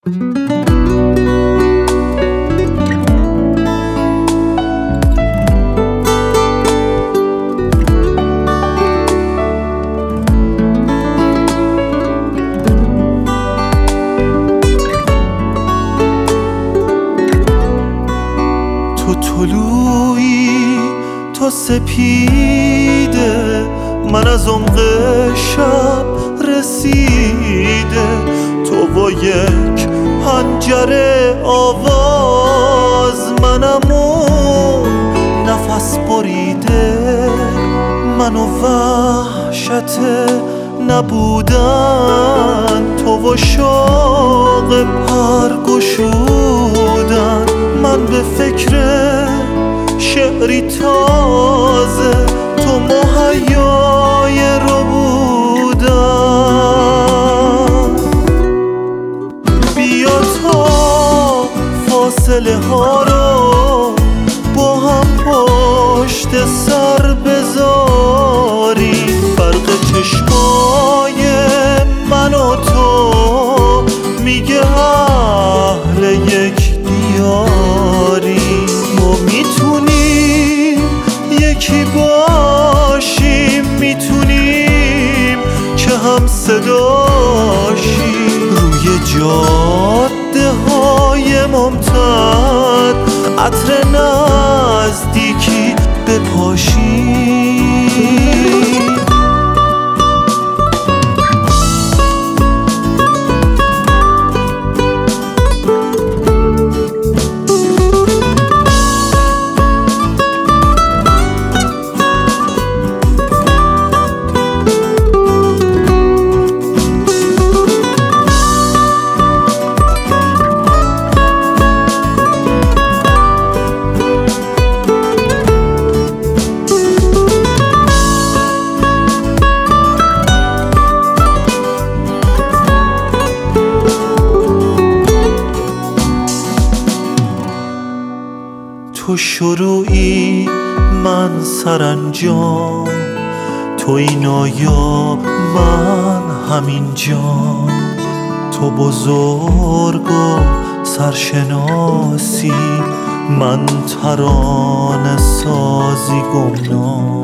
تو طلوعی، تو سپیده، من از عمق شب رسیده. تو با یک پنجره آواز، منم اون نفس بریده. من و وحشت نبودن، تو و شوق پر گشودن. من به فکر شعری تازه، تو مهیای رو بودن. بیا تا فاصله ها رو با هم پشت سر بذاریم. برق چشمای من و تو میگه اهل یک دیاری. ما میتونیم یکی باشیم، میتونیم که هم صداشیم. روی جاده های ممتد عطر نزدیکی بپاشیم. تو شروعی، من سرانجام. تو این نایاب، من همینجام. تو بزرگ و سرشناسی، من ترانه سازی گمنام.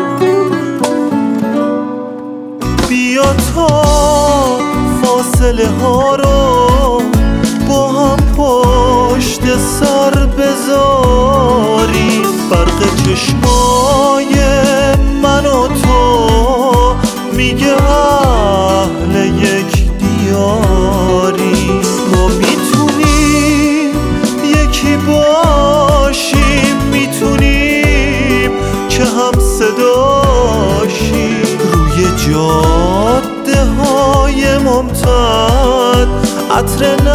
بیا تا فاصله ها رو با هم پشت سر بذاریم. برق چشمای من و تو میگه اهل یک دیاری. ما میتونیم یکی باشیم، میتونیم که هم صداشیم. روی جاده های ممتد عطر